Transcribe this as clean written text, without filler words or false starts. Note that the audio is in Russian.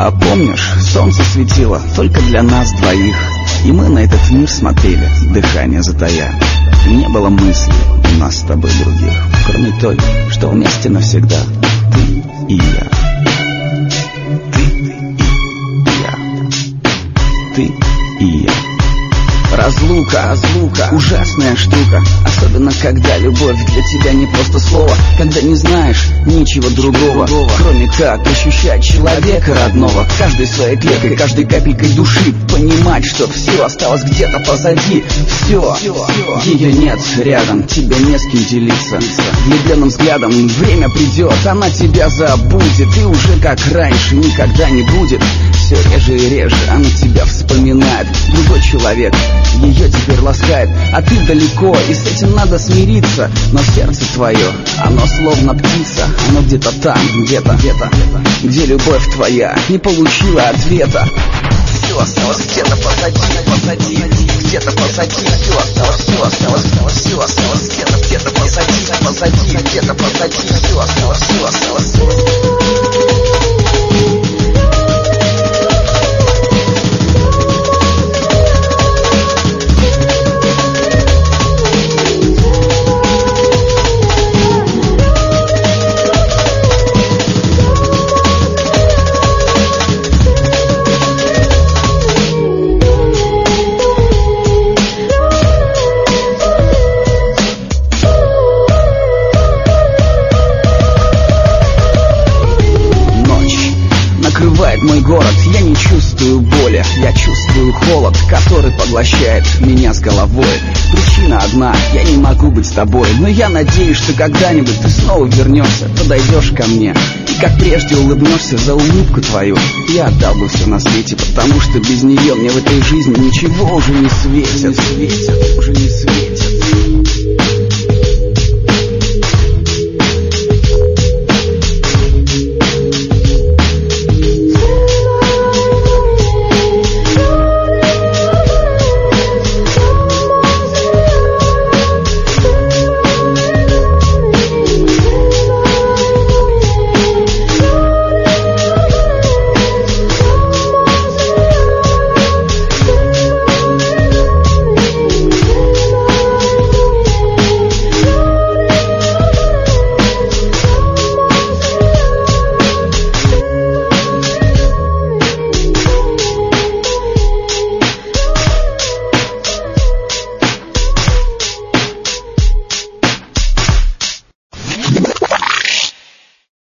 А помнишь, солнце светило только для нас двоих, и мы на этот мир смотрели, дыхание затая. И не было мыслей у нас с тобой других, кроме той, что вместе навсегда. Ты и я. Ты и я. Ты и я. Разлука, ужасная штука. Особенно когда любовь для тебя не просто слово, когда не знаешь ничего другого, кроме как ощущать человека родного. Каждой своей клеткой, каждой капелькой души понимать, что все осталось где-то позади. Все, ее нет рядом, тебе не с кем делиться. Влюбленным взглядом время придет, она тебя забудет, и уже как раньше никогда не будет. Все реже и реже она тебя вспоминает. Другой человек ее теперь ласкает, а ты далеко, и с этим надо смириться. Но сердце твое, оно словно птица, оно где-то там, где-то, где любовь твоя не получила ответа. Все осталось где-то позади, где-то позади. Все осталось где-то позади, где-то позади. Все осталось. Мой город, я не чувствую боли, я чувствую холод, который поглощает меня с головой. Причина одна, я не могу быть с тобой, но я надеюсь, что когда-нибудь ты снова вернешься, подойдешь ко мне и как прежде улыбнешься за улыбку твою. Я отдал бы все на свете, потому что без нее мне в этой жизни ничего уже не светит.